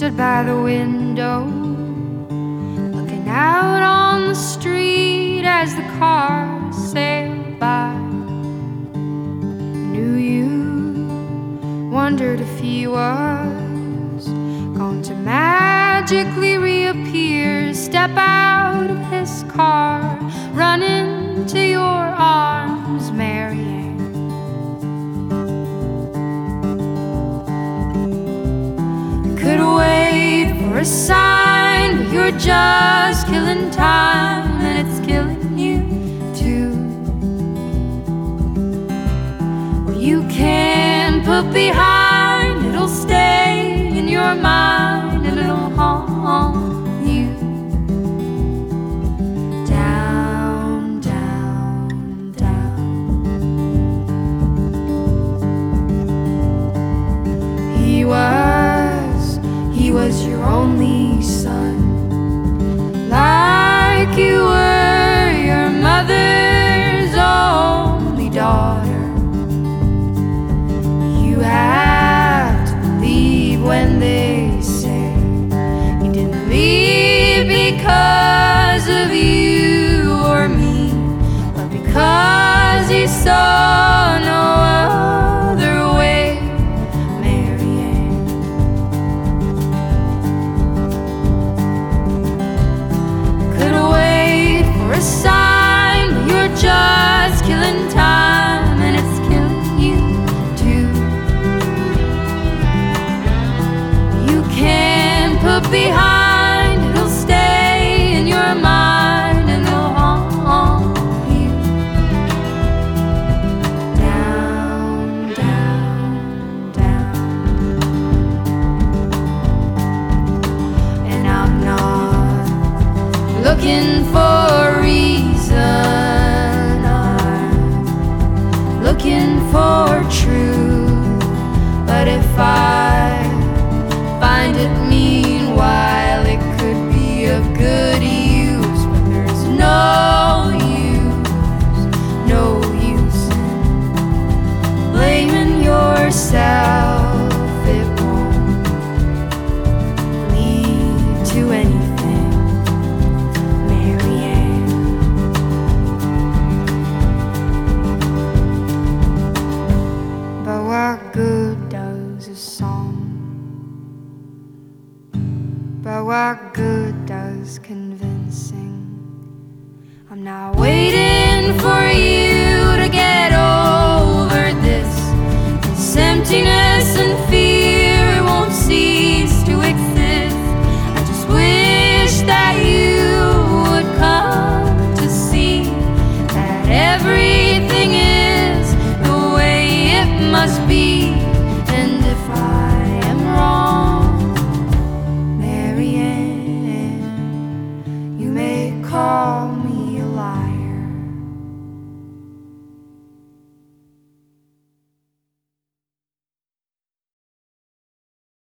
stood by the window, looking out on the street as the cars sailed by. Knew you, wondered if he was going to magically reappear, step out of his car, run into your arms, Mary Ann. Could wait for a sign, but you're just killing time, and it's killing you too. What you can put behind, it'll stay in your mind, and it'll haunt you. Down, down, down. He was your only son, like you were your mother's only daughter. You have to believe when they say he didn't leave because of you or me, but because he saw no other way. A sign, but you're just killing time, and it's killing you too. You can put behind, it'll stay in your mind, and it'll haunt you. Down, down, down. And I'm not looking for for truth, but if I find it meanwhile, it could be of good use. But there's no use in blaming yourself. It won't lead to anything, Mary Ann. But what good does a song? But what good does convincing? I'm not waiting for you to get over this emptiness and fear. It won't cease to exist. I just wish that you would come to see that everything is the way it must be.